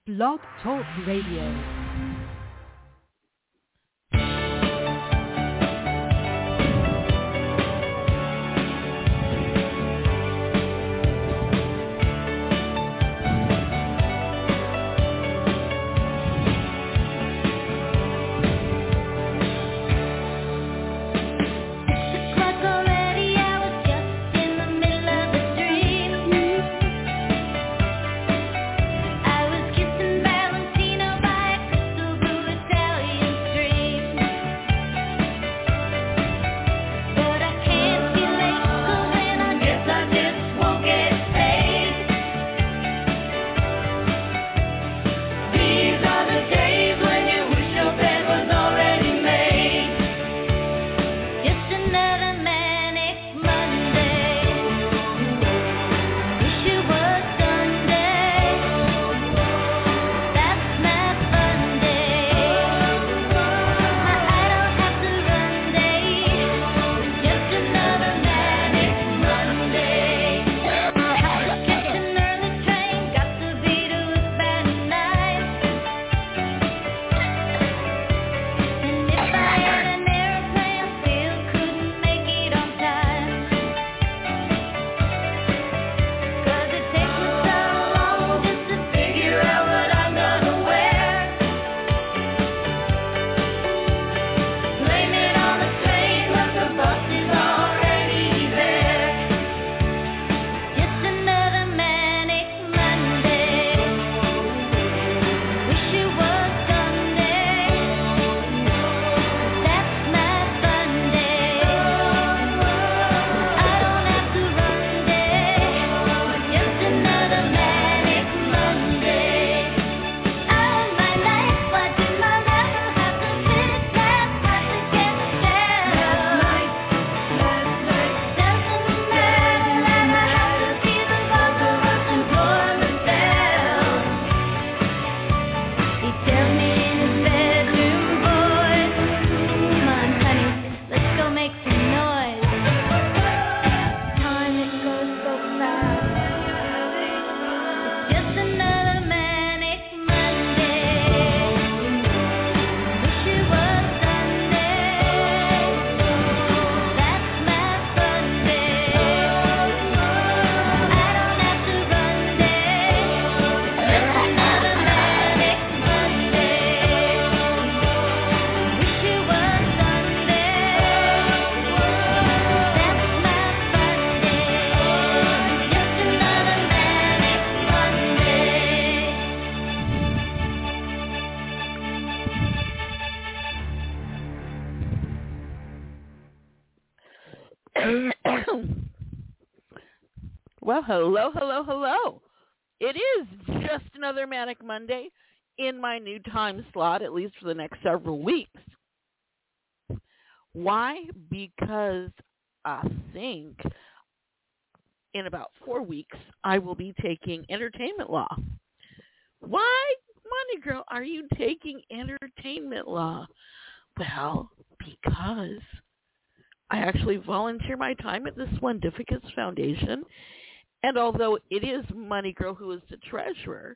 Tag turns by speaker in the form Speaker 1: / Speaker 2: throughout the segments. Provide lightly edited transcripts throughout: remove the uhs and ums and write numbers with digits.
Speaker 1: Blog Talk Radio.
Speaker 2: Well, hello. It is just another Manic Monday in my new time slot, at least for the next several weeks. Why? Because I think in about 4 weeks, I will be taking entertainment law. Why, Money Girl, are you taking entertainment law? Well, because I actually volunteer my time at the Swendificus Foundation. And although it is Money Girl who is the treasurer,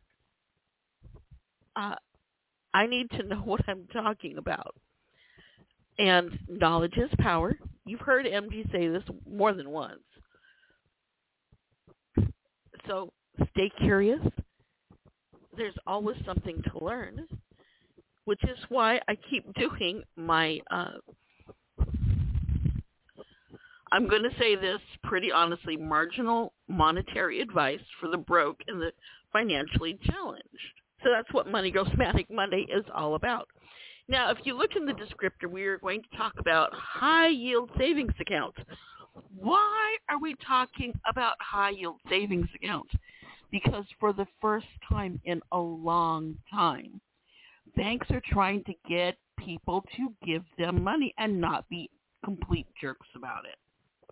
Speaker 2: I need to know what I'm talking about. And knowledge is power. You've heard MG say this more than once. So stay curious. There's always something to learn, which is why I keep doing my I'm going to say this pretty honestly, marginal monetary advice for the broke and the financially challenged. So that's what Money Girl's Manic Monday is all about. Now, if you look in the descriptor, we are going to talk about high-yield savings accounts. Why are we talking about high-yield savings accounts? Because for the first time in a long time, banks are trying to get people to give them money and not be complete jerks about it.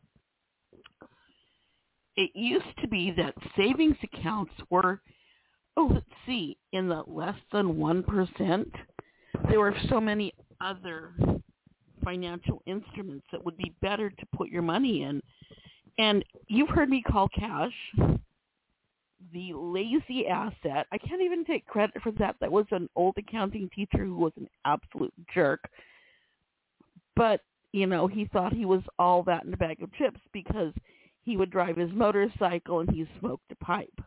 Speaker 2: It used to be that savings accounts were, in the less than 1%. There were so many other financial instruments that would be better to put your money in. And you've heard me call cash the lazy asset. I can't even take credit for that. That was an old accounting teacher who was an absolute jerk. But, you know, he thought he was all that in a bag of chips because he would drive his motorcycle and he smoked a pipe.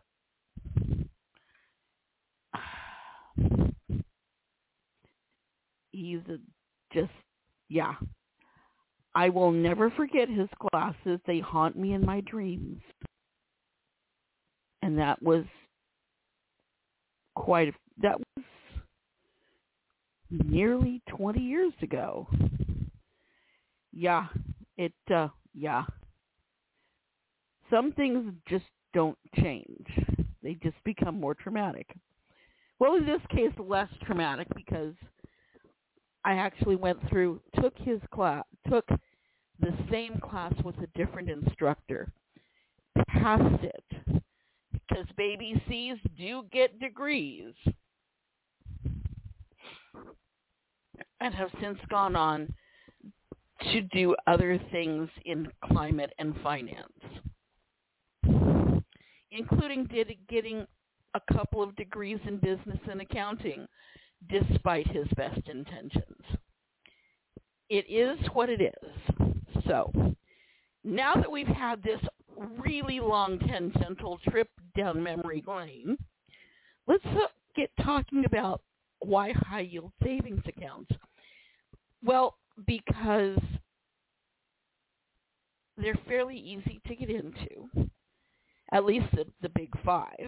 Speaker 2: He's yeah. I will never forget his glasses. They haunt me in my dreams. And that was nearly 20 years ago. Yeah, yeah. Some things just don't change. They just become more traumatic. Well, in this case, less traumatic because I actually took the same class with a different instructor, passed it, because baby C's do get degrees, and have since gone on to do other things in climate and finance, including getting a couple of degrees in business and accounting, despite his best intentions. It is what it is. So, now that we've had this really long tangential trip down memory lane, let's get talking about why high-yield savings accounts. Well, because they're fairly easy to get into, at least the big five.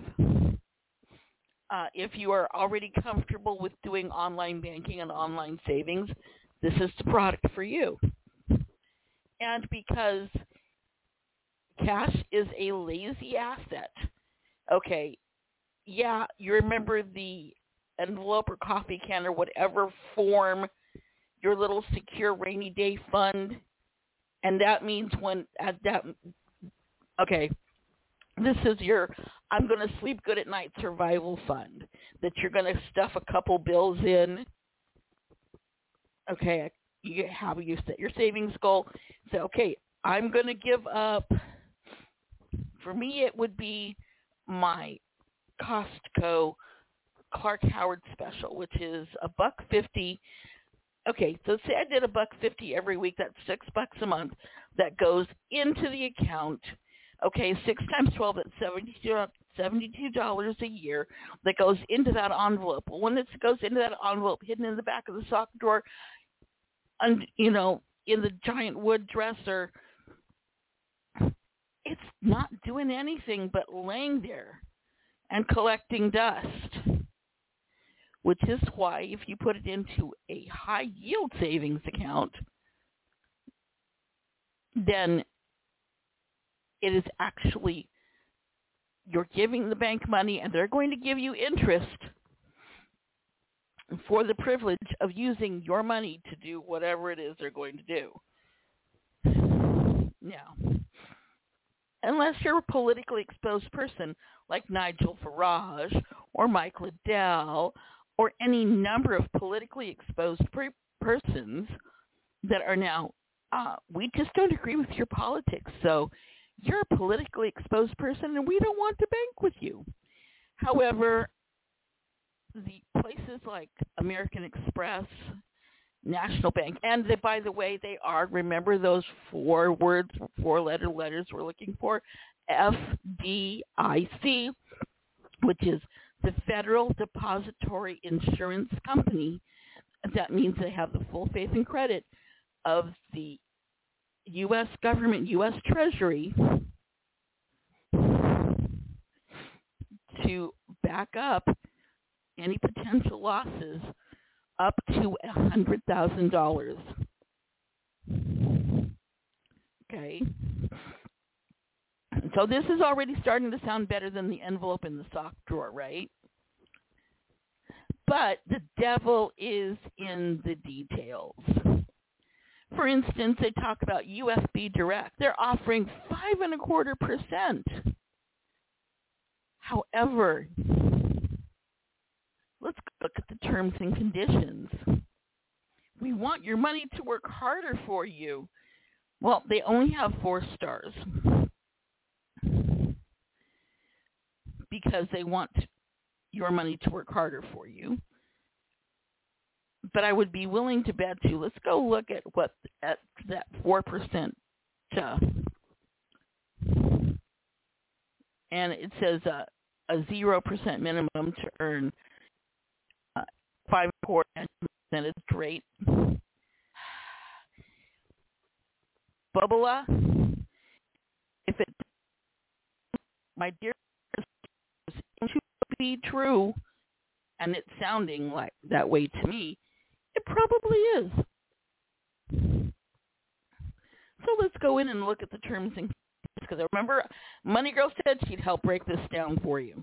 Speaker 2: If you are already comfortable with doing online banking and online savings, this is the product for you. And because cash is a lazy asset. Okay, yeah, you remember the envelope or coffee can or whatever form your little secure rainy day fund, and that means this is your I'm going to sleep good at night survival fund that you're going to stuff a couple bills in. Okay, you set your savings goal. Say, okay, I'm going to give up. For me, it would be my Costco Clark Howard special, which is $1.50. Okay, so say I did $1.50 every week. That's $6 a month. That goes into the account. Okay, 6 times 12, that's $72 a year that goes into that envelope. Well, when it goes into that envelope, hidden in the back of the sock drawer, and in the giant wood dresser, it's not doing anything but laying there and collecting dust. Which is why if you put it into a high yield savings account, then it is actually, you're giving the bank money and they're going to give you interest for the privilege of using your money to do whatever it is they're going to do. Now, unless you're a politically exposed person like Nigel Farage or Mike Liddell or any number of politically exposed persons that are now, we just don't agree with your politics, so you're a politically exposed person and we don't want to bank with you. However, the places like American Express, National Bank, and by the way, they are, remember those four-letter letters we're looking for, FDIC, which is the Federal Depository Insurance Company. That means they have the full faith and credit of the U.S. government, U.S. Treasury, to back up any potential losses up to $100,000. Okay. So this is already starting to sound better than the envelope in the sock drawer, right? But the devil is in the details. For instance, they talk about USB Direct. They're offering 5.25%. However, let's look at the terms and conditions. We want your money to work harder for you. Well, they only have 4 stars. Because because they want your money to work harder for you. But I would be willing to bet you, let's go look at that 4%, and it says a 0% minimum to earn 5.4% percentage rate. Bubba, if it, my dear, seems to be true, and it's sounding like that way to me, it probably is. So let's go in and look at the terms and conditions, because I remember Money Girl said she'd help break this down for you.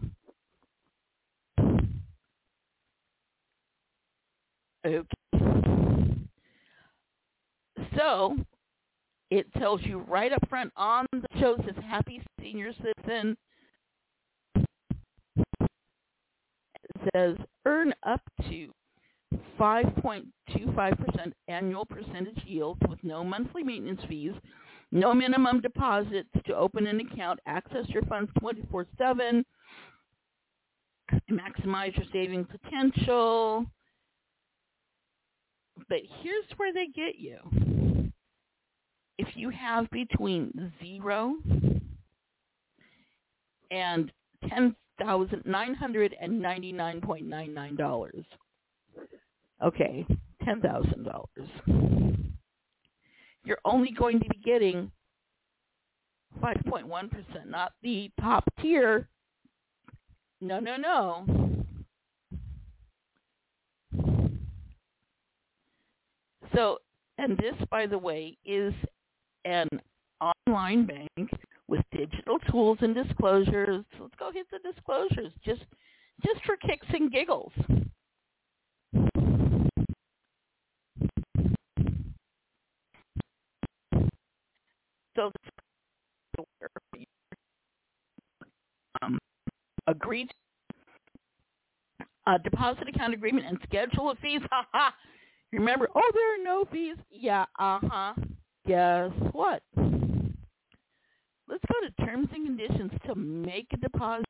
Speaker 2: Okay. So it tells you right up front on the show, says Happy Senior Citizen. It says earn up to 5.25% annual percentage yield with no monthly maintenance fees, no minimum deposits to open an account, access your funds 24/7, maximize your saving potential. But here's where they get you. If you have between 0 and $10,999.99. Okay, $10,000. You're only going to be getting 5.1%, not the top tier. No. So, and this, by the way, is an online bank with digital tools and disclosures. Let's go hit the disclosures, just for kicks and giggles. So, agreed deposit account agreement and schedule of fees. Remember, there are no fees. Yeah, Guess what? Let's go to terms and conditions to make a deposit.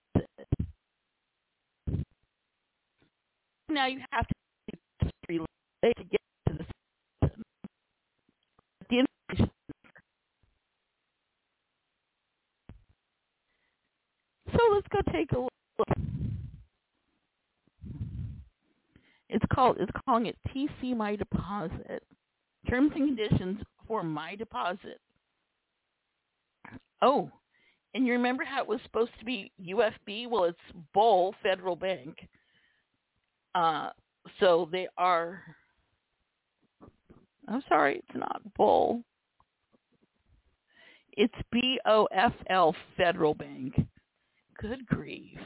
Speaker 2: Now you have to get to the information. So let's go take a look. It's calling it TC My Deposit. Terms and conditions for My Deposit. Oh, and you remember how it was supposed to be UFB? Well, it's Bowl Federal Bank. So they are, I'm sorry, it's not Bowl. It's BOFL Federal Bank. Good grief.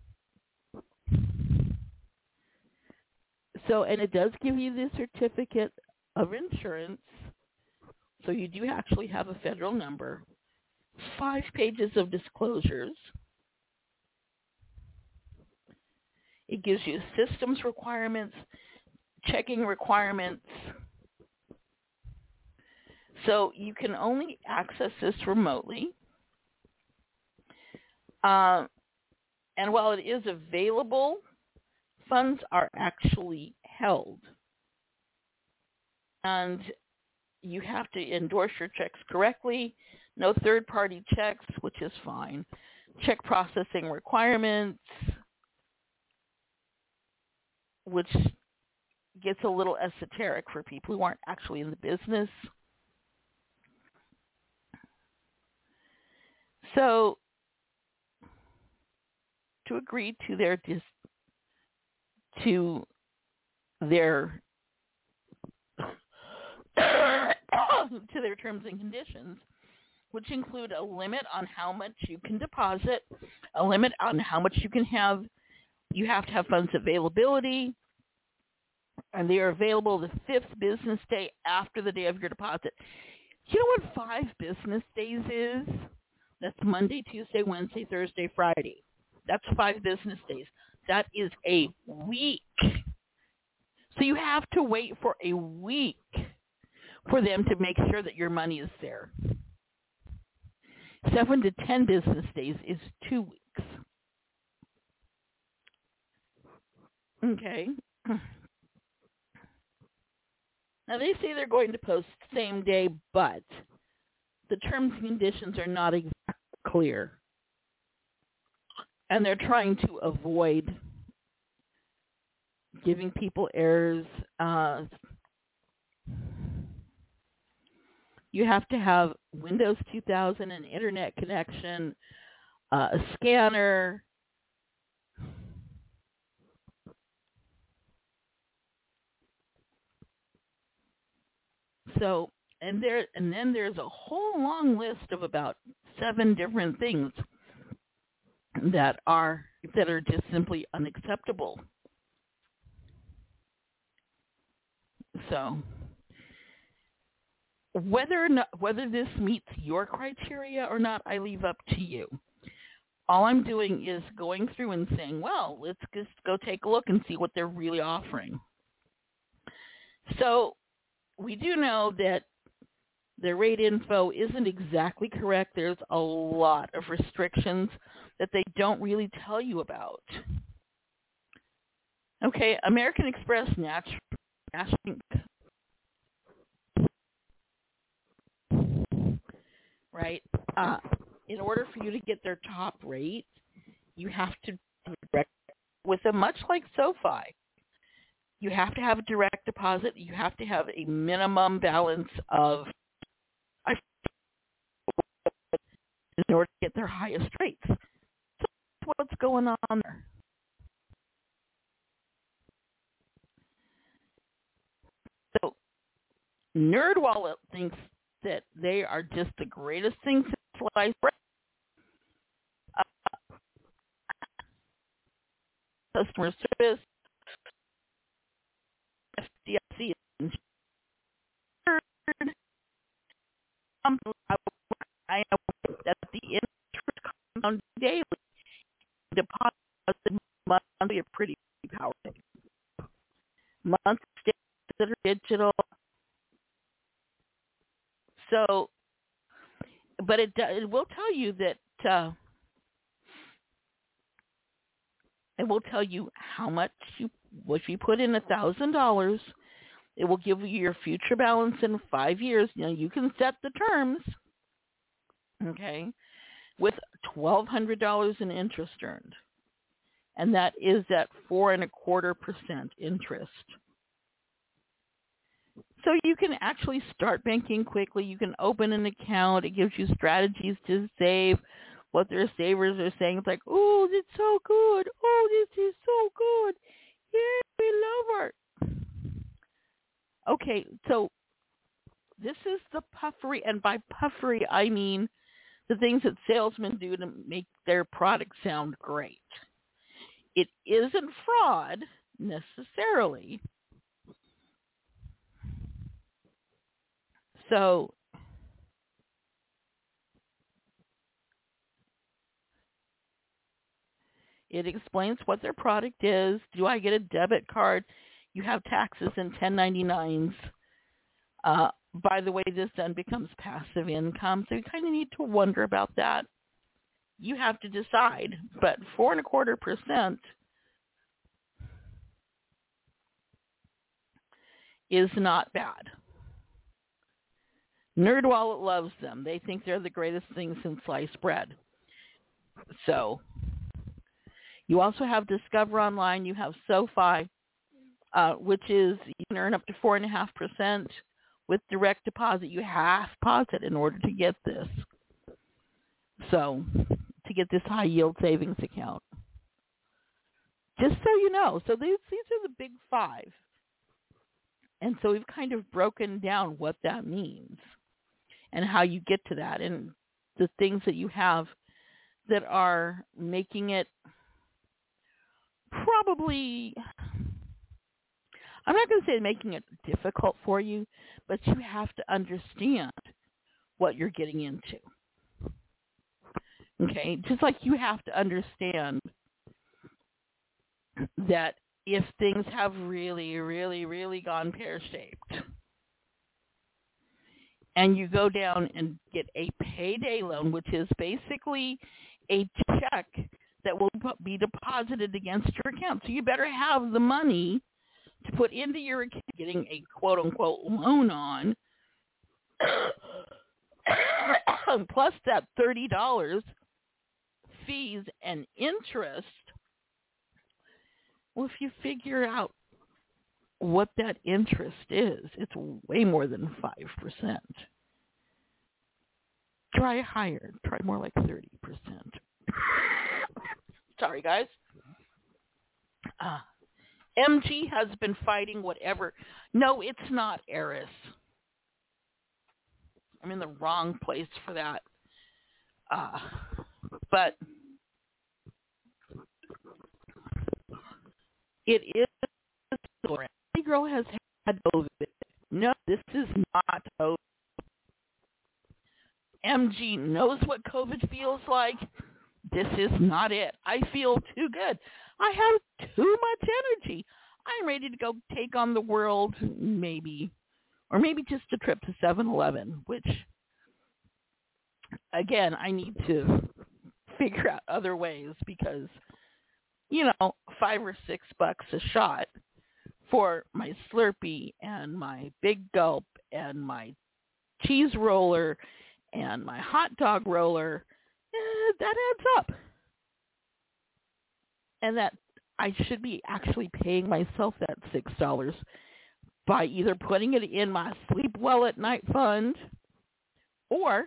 Speaker 2: So, and it does give you the certificate of insurance. So you do actually have a federal number. 5 pages of disclosures. It gives you systems requirements, checking requirements. So you can only access this remotely. And while it is available, funds are actually held. And you have to endorse your checks correctly. No third-party checks, which is fine. Check processing requirements, which gets a little esoteric for people who aren't actually in the business. So, to agree to their to their terms and conditions, which include a limit on how much you can deposit, a limit on how much you can have. You have to have funds availability, and they are available the 5th business day after the day of your deposit. You know what 5 business days is? That's Monday, Tuesday, Wednesday, Thursday, Friday. That's 5 business days. That is a week. So you have to wait for a week for them to make sure that your money is there. 7 to 10 business days is 2 weeks. Okay. Now, they say they're going to post same day, but the terms and conditions are not exactly clear. And they're trying to avoid giving people errors. You have to have Windows 2000, an internet connection, a scanner. So, and then there's a whole long list of about 7 different things that are just simply unacceptable. So, whether this meets your criteria or not, I leave up to you. All I'm doing is going through and saying, well, let's just go take a look and see what they're really offering. So we do know that the rate info isn't exactly correct. There's a lot of restrictions that they don't really tell you about. Okay, American Express, National, right? In order for you to get their top rate, you have to direct with them, much like SoFi. You have to have a direct deposit. You have to have a minimum balance of in order to get their highest rates. So that's what's going on there. So NerdWallet thinks that they are just the greatest thing since sliced bread. Customer service, FDIC, insured. I know that the interest compound daily deposit monthly are pretty powerful. Monthly statements that are digital. So, but it will tell you that it will tell you how much if you put in $1,000, it will give you your future balance in 5 years. You know, you can set the terms, okay, with $1,200 in interest earned, and that is at 4.25% interest. So you can actually start banking quickly. You can open an account. It gives you strategies to save. What their savers are saying, it's like, oh, it's so good. Oh, this is so good. Yeah, we love it. Okay, so this is the puffery, and by puffery, I mean the things that salesmen do to make their product sound great. It isn't fraud necessarily. So it explains what their product is. Do I get a debit card? You have taxes and 1099s. By the way, this then becomes passive income, so you kind of need to wonder about that. You have to decide, but 4.25% is not bad. NerdWallet loves them. They think they're the greatest thing since sliced bread. So you also have Discover Online. You have SoFi, which is you can earn up to 4.5% with direct deposit. You have to deposit in order to get this. So to get this high yield savings account. Just so you know. So these are the big 5. And so we've kind of broken down what that means and how you get to that and the things that you have that are making it probably, I'm not going to say making it difficult for you, but you have to understand what you're getting into. Okay? Just like you have to understand that if things have really, really, really gone pear-shaped and you go down and get a payday loan, which is basically a check that will be deposited against your account. So you better have the money to put into your account, getting a quote-unquote loan on, plus that $30 fees and interest. Well, if you figure out what that interest is, it's way more than 5%. Try higher. Try more like 30%. Sorry, guys. MG has been fighting whatever. No, it's not Eris. I'm in the wrong place for that. But it is. The girl has had COVID. No, this is not COVID. MG knows what COVID feels like. This is not it. I feel too good. I have too much energy. I'm ready to go take on the world, maybe. Or maybe just a trip to 7-Eleven, which, again, I need to figure out other ways because, $5 or $6 a shot for my Slurpee and my Big Gulp and my cheese roller and my hot dog roller, that adds up. And that I should be actually paying myself that $6 by either putting it in my Sleep Well at Night fund or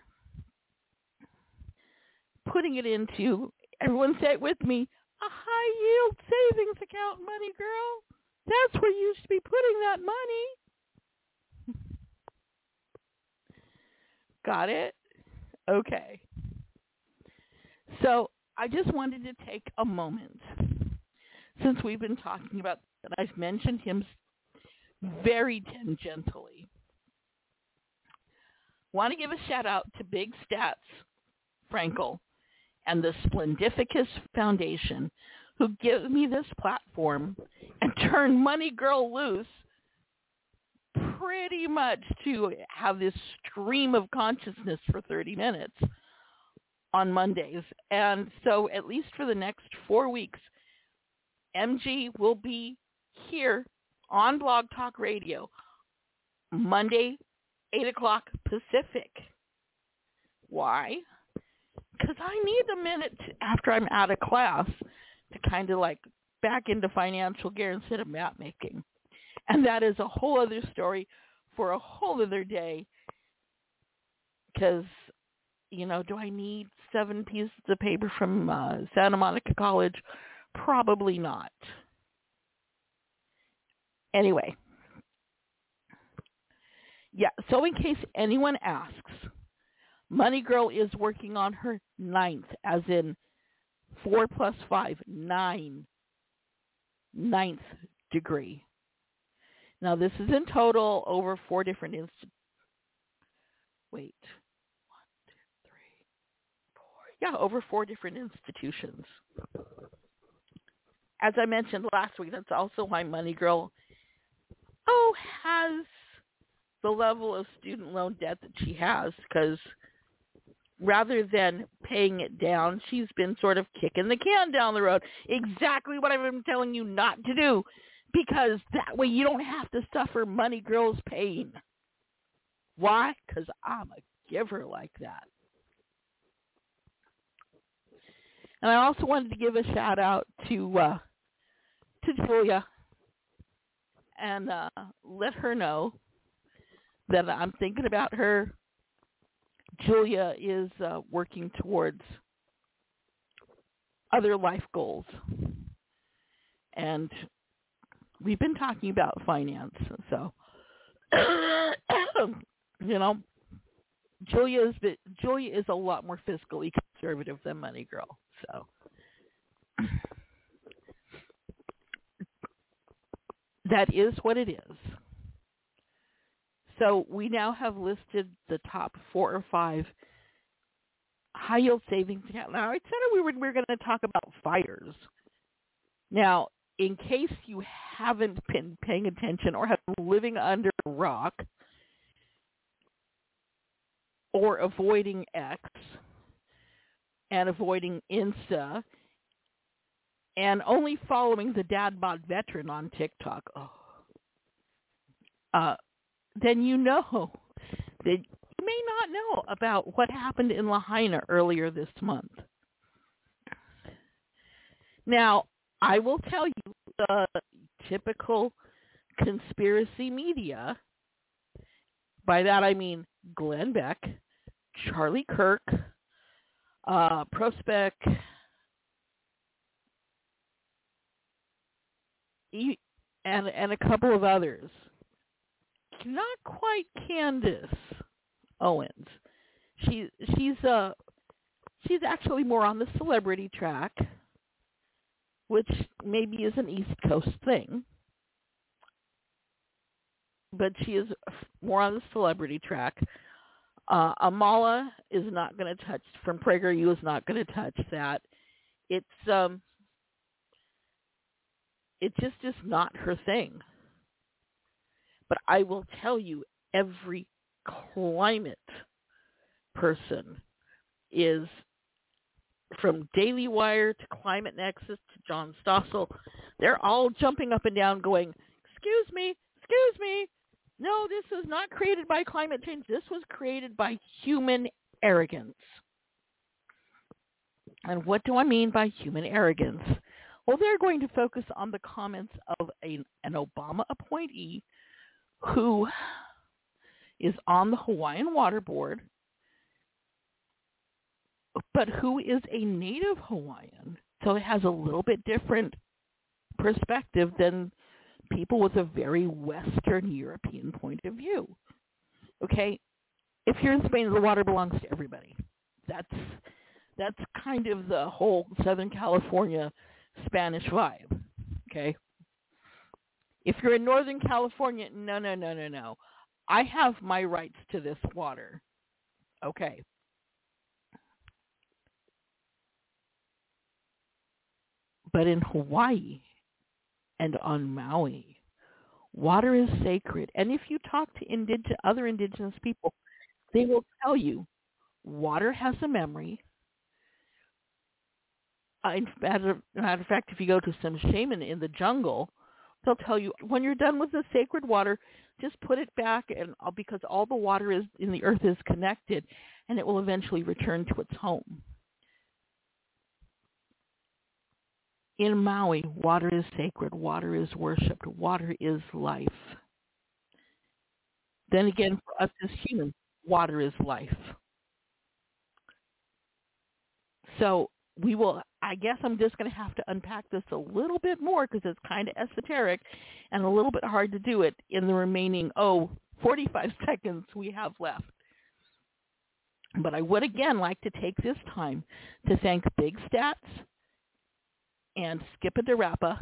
Speaker 2: putting it into, everyone say it with me, a high-yield savings account, money girl. That's where you should be putting that money. Got it? Okay. So I just wanted to take a moment, since we've been talking about that, I've mentioned him very tangentially. Want to give a shout out to Big Stats Frankel and the Splendificus Foundation, who give me this platform and turn Money Girl loose pretty much to have this stream of consciousness for 30 minutes on Mondays. And so at least for the next 4 weeks, MG will be here on Blog Talk Radio, Monday, 8 o'clock Pacific. Why? Because I need a minute after I'm out of class to kind of like back into financial gear instead of map making. And that is a whole other story for a whole other day. Because, do I need 7 pieces of paper from Santa Monica College? Probably not. Anyway. Yeah, so in case anyone asks, Money Girl is working on her 9th, as in 4 plus 5, 9, 9th degree. Now, this is in total over 4 different institutions. Wait. 1, 2, 3, 4. Yeah, over 4 different institutions. As I mentioned last week, that's also why Money Girl, has the level of student loan debt that she has, because rather than paying it down, she's been sort of kicking the can down the road. Exactly what I've been telling you not to do, because that way you don't have to suffer Money Girl's pain. Why? Because I'm a giver like that. And I also wanted to give a shout out to Julia and let her know that I'm thinking about her. Julia is working towards other life goals. And we've been talking about finance. So, Julia is a lot more fiscally conservative than Money Girl. So, that is what it is. So we now have listed the top 4 or 5 high-yield savings accounts. Now, I said we were going to talk about fires. Now, in case you haven't been paying attention or have been living under a rock or avoiding X and avoiding Insta and only following the dad bod veteran on TikTok, then you know that you may not know about what happened in Lahaina earlier this month. Now, I will tell you the typical conspiracy media, by that I mean Glenn Beck, Charlie Kirk, Prospect, and a couple of others. Not quite Candace Owens. She's actually more on the celebrity track, which maybe is an East Coast thing, but she is more on the celebrity track. Amala is not going to touch, from PragerU, is not going to touch that. It just is not her thing. But I will tell you, every climate person is, from Daily Wire to Climate Nexus to John Stossel, they're all jumping up and down going, excuse me, no, this was not created by climate change. This was created by human arrogance. And what do I mean by human arrogance? Well, they're going to focus on the comments of an Obama appointee who is on the Hawaiian Water Board, but who is a native Hawaiian. So it has a little bit different perspective than people with a very Western European point of view. Okay? If you're in Spain, the water belongs to everybody. That's kind of the whole Southern California Spanish vibe. Okay? If you're in Northern California, no. I have my rights to this water. Okay. But in Hawaii and on Maui, water is sacred. And if you talk to other indigenous people, they will tell you water has a memory. Matter of fact, if you go to some shaman in the jungle, they'll tell you, when you're done with the sacred water, just put it back, and because all the water is in the earth is connected, and it will eventually return to its home. In Maui, water is sacred, water is worshipped, water is life. Then again, for us as humans, water is life. So I guess I'm just going to have to unpack this a little bit more because it's kind of esoteric and a little bit hard to do it in the remaining, 45 seconds we have left. But I would again like to take this time to thank Big Stats and Skippa DeRappa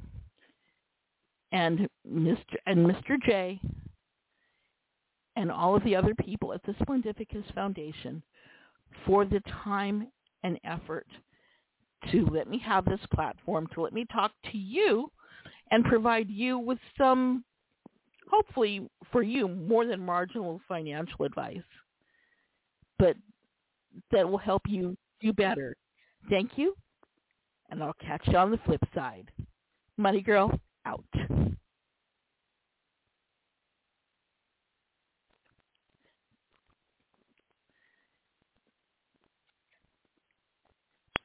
Speaker 2: and Mr. J and all of the other people at the Splendificus Foundation for the time and effort to let me have this platform, to let me talk to you and provide you with some, hopefully for you, more than marginal financial advice, but that will help you do better. Thank you, and I'll catch you on the flip side. Money Girl, out.